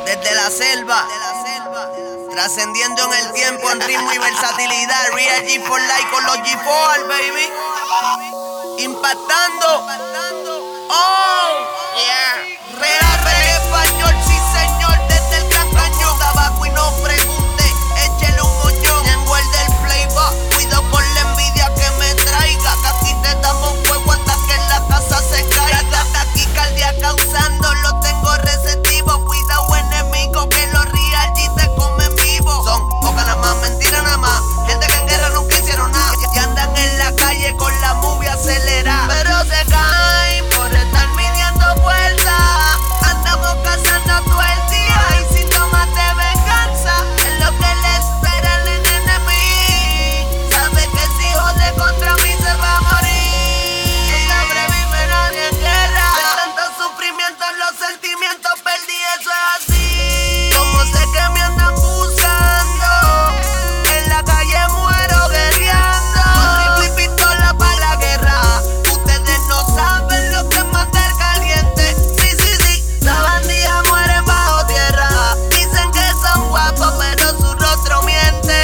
desde la selva, trascendiendo en el tiempo en ritmo y versatilidad. Real G for Life con los G4, baby. Impactando. Oh, yeah. Real reggae español, sí señor, desde el Gran Cañón. Tabaco y no pregunte, échele un moñón. Enguarde el playback, cuido con la envidia que me traiga. Que aquí te damos fuego hasta que en la casa se caiga. Taquicardia causando, lo tengo receptivo. Cuidado enemigo, que los Real G te comen vivo. Son pocas nada más, mentira nada más. Gente que en guerra nunca hicieron nada. Y andan en la calle con la movie acelerada. Pero se caen por estar midiendo fuerza. Andamos cazando todo el día y síntomas de venganza. Es lo que le espera al enemigo. Sabe que si jode contra mí se va a morir. No sobrevive nadie en guerra. De tanto sufrimiento los sentimientos perdí, eso es así. Como sé que me andan buscando, en la calle muero guerreando. Con rifle y pistola para la guerra. Ustedes no saben lo que es matar caliente. Sí, la bandija muere bajo tierra. Dicen que son guapos, pero su rostro miente.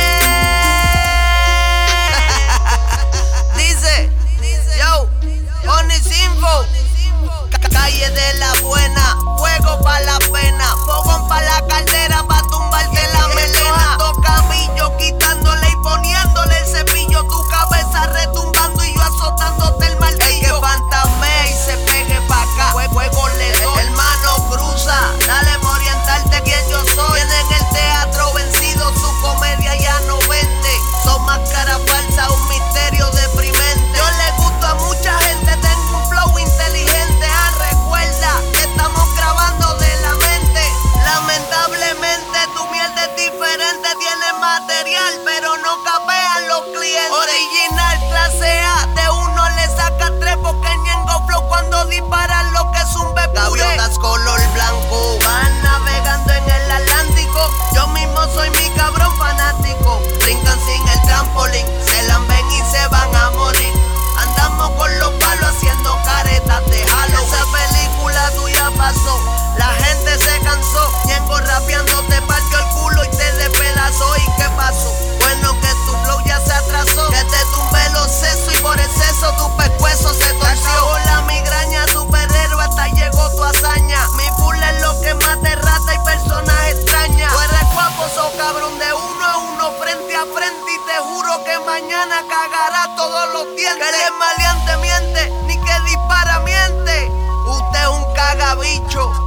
Dice, yo, Onisinfo. Calle de la buena, fuego pa' la pena, fogón pa' la caldera, pa' tumbarte la melena. Tocabillo quitándole y poniéndole el cepillo, tu cabeza retumbando y yo azotándote el martillo. El que fantasme y se pegue pa' acá, fuego le doy. Hermano cruza, dale pa' orientarte quién yo soy. Tienen el teatro vencido, su comedia ya no vende. Son máscaras falsas, un misterio deprimente. Yo le gusto a mucha gente, tengo un flow inteligente. Recuerda que estamos grabando de la mente. Lamentablemente tu mierda es diferente. Tienes material pero no capean los clientes. Original clase A, de uno le saca tres porque Ñengo Flow cuando disparan lo que es un bebé. Gaviotas color blanco van navegando en el Atlántico. Yo mismo soy mi cabrón fanático. Brincan sin el trampolín, se lamben y se van a morir. Andamos con los palos haciendo caretas de Halloween. Esa película tuya pasó, la gente se cansó. Ñengo rapeando te partió el culo y te despedazó. ¿Y qué pasó? Bueno que tu flow ya se atrasó. Que te tumbé los sesos y por exceso tu pescuezo se torció. Con la migraña superhéroe hasta llegó tu hazaña. Mi full es lo que más te rata y personas extrañas. Tú eres guapo, sos cabrón de uno a uno frente a frente. Y te juro que mañana cagará todos los dientes. Que el maleante miente, ni que dispara miente. Usted es un cagabicho.